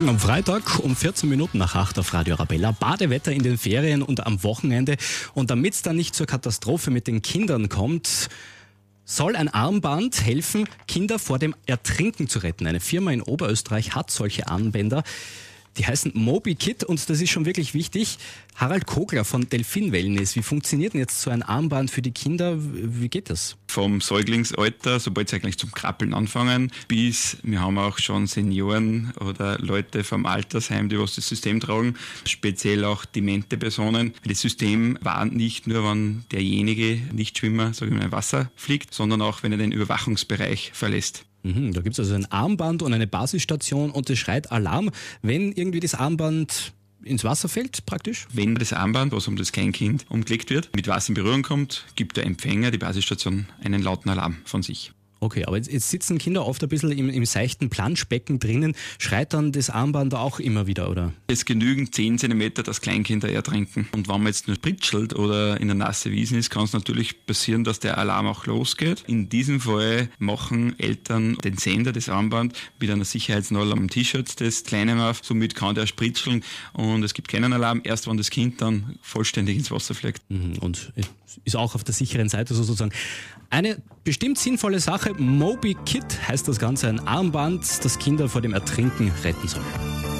Am Freitag um 14 Minuten nach 8 auf Radio Arabella. Badewetter in den Ferien und am Wochenende. Und damit es dann nicht zur Katastrophe mit den Kindern kommt, soll ein Armband helfen, Kinder vor dem Ertrinken zu retten. Eine Firma in Oberösterreich hat solche Armbänder. Die heißen MobiKit und das ist schon wirklich wichtig. Harald Kogler von Delfin Wellness. Wie funktioniert denn jetzt so ein Armband für die Kinder? Wie geht das? Vom Säuglingsalter, sobald sie eigentlich zum Krabbeln anfangen, bis wir haben auch schon Senioren oder Leute vom Altersheim, die was das System tragen, speziell auch demente Personen. Das System warnt nicht nur, wenn derjenige Nichtschwimmer, sage ich mal, im Wasser fliegt, sondern auch, wenn er den Überwachungsbereich verlässt. Da gibt es also ein Armband und eine Basisstation und das schreit Alarm, wenn irgendwie das Armband ins Wasser fällt praktisch? Wenn das Armband, was um das Kleinkind umgelegt wird, mit Wasser in Berührung kommt, gibt der Empfänger, die Basisstation, einen lauten Alarm von sich. Okay, aber jetzt sitzen Kinder oft ein bisschen im seichten Planschbecken drinnen. Schreit dann das Armband auch immer wieder, oder? Es genügen 10 cm, dass Kleinkinder ertrinken. Und wenn man jetzt nur pritschelt oder in der nasse Wiesen ist, kann es natürlich passieren, dass der Alarm auch losgeht. In diesem Fall machen Eltern den Sender des Armbands mit einer Sicherheitsnadel am T-Shirt des Kleinen auf. Somit kann der spritscheln und es gibt keinen Alarm, erst wenn das Kind dann vollständig ins Wasser fliegt. Und ist auch auf der sicheren Seite sozusagen. Eine bestimmt sinnvolle Sache, MobiKit heißt das Ganze, ein Armband, das Kinder vor dem Ertrinken retten soll.